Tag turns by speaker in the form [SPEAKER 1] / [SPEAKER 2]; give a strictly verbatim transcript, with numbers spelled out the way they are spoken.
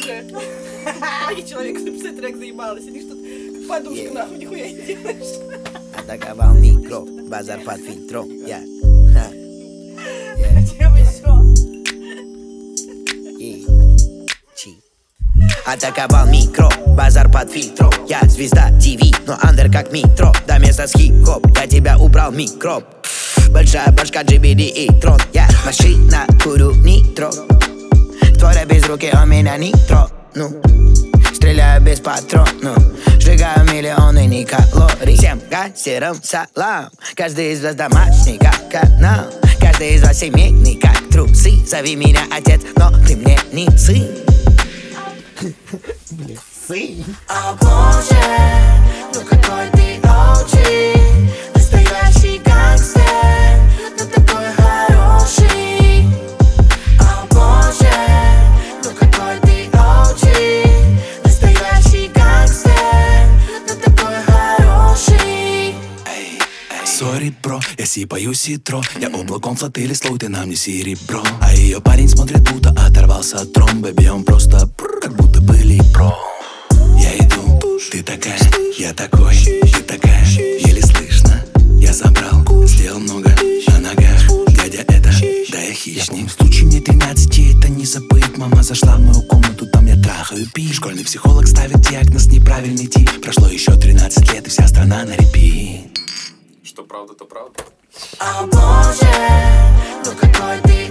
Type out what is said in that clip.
[SPEAKER 1] боже. И человек написать трек заебало. Сидишь тут, как подушка, нахуй, нихуя не делаешь.
[SPEAKER 2] Атаковал микро, базар под фильтром. Я. Атаковал микро, базар под фильтром. Я звезда ТВ, но андер как метро. До места с хип-хоп, я тебя убрал микроб. Большая башка джи би ди и трон. Я машина, курю нитро. Твой рэп без руки, у меня нитро. Ну, стреляю без патрона. Сжигаю миллионы ни калорий. Всем гастерам салам. Каждый из вас домашний, как канал. Каждый из вас семейный, как трусы. Зови меня отец, но ты мне не сын. Сын.
[SPEAKER 3] О боже, ну какой ты о джи. Настоящий гангстер, но такой хороший. О боже, ну какой ты о джи. Настоящий гангстер, но такой хороший.
[SPEAKER 4] Сори, бро, я сипаю ситро. Я облаком флотили слоу, ты нам не серебро. А ее парень смотрит, будто оторвался от тром. Бэби, он просто прррр, как будто были про. Я иду, ты такая, я такой, ты такая, еле слышно. Я забрал, сделал много на ногах. Дядя, это, да я хищник. В случае мне тринадцати, это не забыть. Мама зашла в мою комнату, там я трахаю пи. Школьный психолог ставит диагноз неправильный тип. Прошло еще тринадцать лет, и вся страна на репит.
[SPEAKER 5] Что правда, то правда.
[SPEAKER 3] О боже, ну какой ты